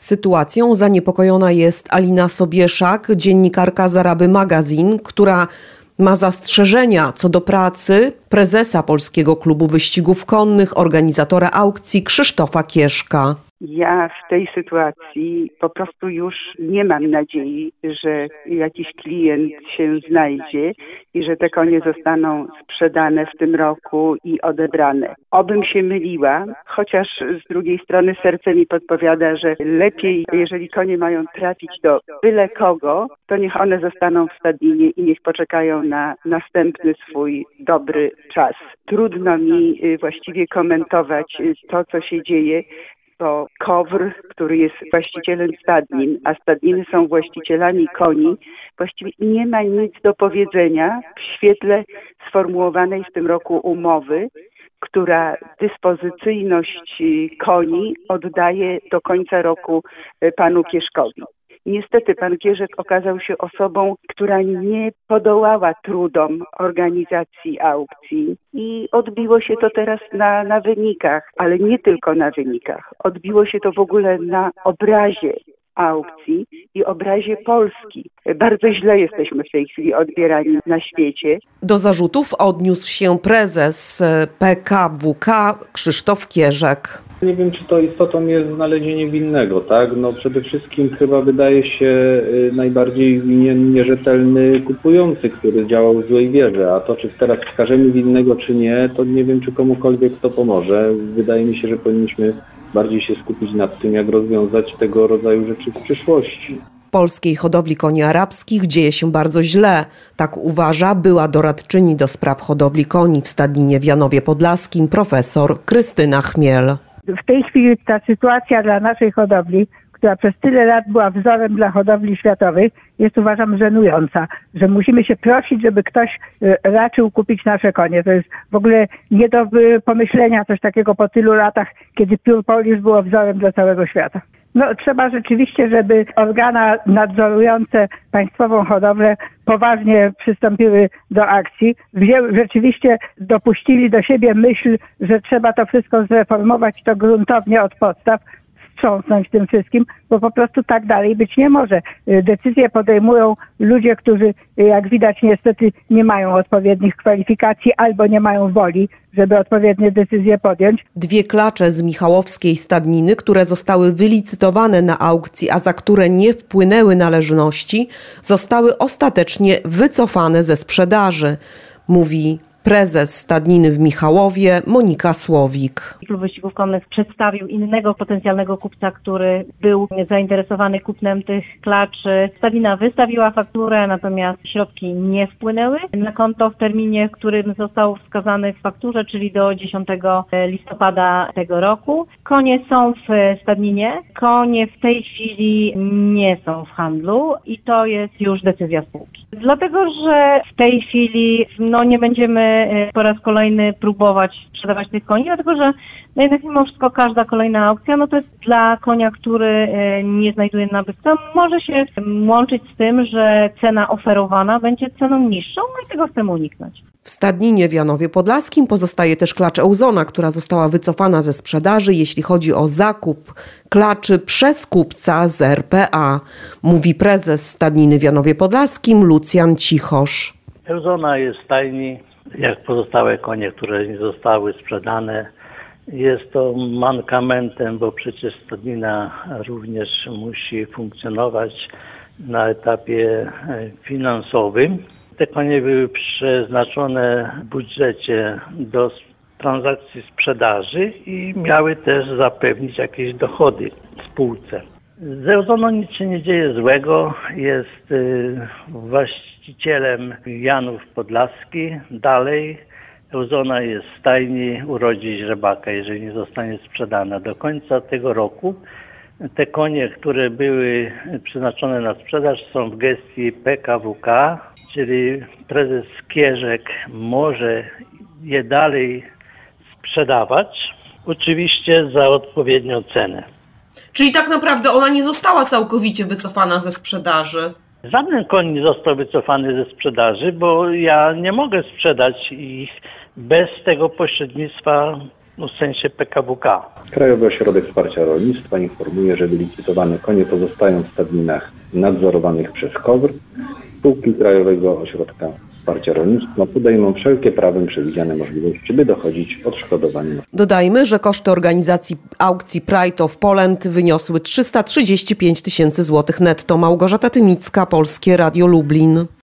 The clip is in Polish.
Sytuacją zaniepokojona jest Alina Sobieszak, dziennikarka z Araby Magazine, która ma zastrzeżenia co do pracy prezesa Polskiego Klubu Wyścigów Konnych, organizatora aukcji Krzysztofa Kierzka. Ja w tej sytuacji po prostu już nie mam nadziei, że jakiś klient się znajdzie i że te konie zostaną sprzedane w tym roku i odebrane. Obym się myliła, chociaż z drugiej strony serce mi podpowiada, że lepiej, jeżeli konie mają trafić do byle kogo, to niech one zostaną w stadninie i niech poczekają na następny swój dobry czas. Trudno mi właściwie komentować to, co się dzieje, bo KOWR, który jest właścicielem stadnin, a stadniny są właścicielami koni, właściwie nie ma nic do powiedzenia w świetle sformułowanej w tym roku umowy, która dyspozycyjność koni oddaje do końca roku panu Kierzkowi. Niestety pan Kierzek okazał się osobą, która nie podołała trudom organizacji aukcji i odbiło się to teraz na wynikach, ale nie tylko na wynikach. Odbiło się to w ogóle na obrazie aukcji i obrazie Polski. Bardzo źle jesteśmy w tej chwili odbierani na świecie. Do zarzutów odniósł się prezes PKWK Krzysztof Kierzek. Nie wiem, czy to istotą jest znalezienie winnego, tak? Przede wszystkim chyba wydaje się najbardziej winien nierzetelny kupujący, który działał w złej wierze, a to, czy teraz wskażemy winnego, czy nie, to nie wiem, czy komukolwiek to pomoże. Wydaje mi się, że powinniśmy bardziej się skupić nad tym, jak rozwiązać tego rodzaju rzeczy w przyszłości. W polskiej hodowli koni arabskich dzieje się bardzo źle. Tak uważa była doradczyni do spraw hodowli koni w stadninie w Janowie Podlaskim profesor Krystyna Chmiel. W tej chwili ta sytuacja dla naszej hodowli, która przez tyle lat była wzorem dla hodowli światowych, jest, uważam, żenująca, że musimy się prosić, żeby ktoś raczył kupić nasze konie. To jest w ogóle nie do pomyślenia coś takiego po tylu latach, kiedy Pure Polish było wzorem dla całego świata. Trzeba rzeczywiście, żeby organa nadzorujące państwową hodowlę poważnie przystąpiły do akcji. Rzeczywiście dopuścili do siebie myśl, że trzeba to wszystko zreformować, to gruntownie od podstaw, wstrząsnąć tym wszystkim, bo po prostu tak dalej być nie może. Decyzje podejmują ludzie, którzy, jak widać, niestety nie mają odpowiednich kwalifikacji albo nie mają woli, żeby odpowiednie decyzje podjąć. 2 klacze z michałowskiej stadniny, które zostały wylicytowane na aukcji, a za które nie wpłynęły należności, zostały ostatecznie wycofane ze sprzedaży, mówi prezes stadniny w Michałowie Monika Słowik. Klub Wyścigów Konnych przedstawił innego potencjalnego kupca, który był zainteresowany kupnem tych klaczy. Stadnina wystawiła fakturę, natomiast środki nie wpłynęły na konto w terminie, w którym został wskazany w fakturze, czyli do 10 listopada tego roku. Konie są w stadninie, konie w tej chwili nie są w handlu i to jest już decyzja spółki. Dlatego, że w tej chwili nie będziemy po raz kolejny próbować sprzedawać tych koni, dlatego że jednak mimo wszystko każda kolejna aukcja, to jest dla konia, który nie znajduje nabywcy, może się łączyć z tym, że cena oferowana będzie ceną niższą, i tego chcemy uniknąć. W stadninie w Janowie Podlaskim pozostaje też klacz Eusona, która została wycofana ze sprzedaży, jeśli chodzi o zakup klaczy przez kupca z RPA, mówi prezes stadniny w Janowie Podlaskim Lucjan Cichosz. Eusona jest w stajni, jak pozostałe konie, które nie zostały sprzedane. Jest to mankamentem, bo przecież stadnina również musi funkcjonować na etapie finansowym. Te konie były przeznaczone w budżecie do transakcji sprzedaży i miały też zapewnić jakieś dochody spółce. Z Eusoną nic się nie dzieje złego, jest właścicielem Janów Podlaski. Dalej Eusona jest w stajni, urodzi źrebaka, jeżeli nie zostanie sprzedana. Do końca tego roku te konie, które były przeznaczone na sprzedaż, są w gestii PKWK, czyli prezes Kierzek może je dalej sprzedawać, oczywiście za odpowiednią cenę. Czyli tak naprawdę ona nie została całkowicie wycofana ze sprzedaży? Żaden koń nie został wycofany ze sprzedaży, bo ja nie mogę sprzedać ich bez tego pośrednictwa w sensie PKWK. Krajowy Ośrodek Wsparcia Rolnictwa informuje, że wylicytowane konie pozostają w stadninach nadzorowanych przez KOWR. Spółki Krajowego Ośrodka Wsparcia Rolnictwa podejmą wszelkie prawem przewidziane możliwości, by dochodzić odszkodowania. Dodajmy, że koszty organizacji aukcji Pride of Poland wyniosły 335 000 złotych netto. Małgorzata Tymicka, Polskie Radio Lublin.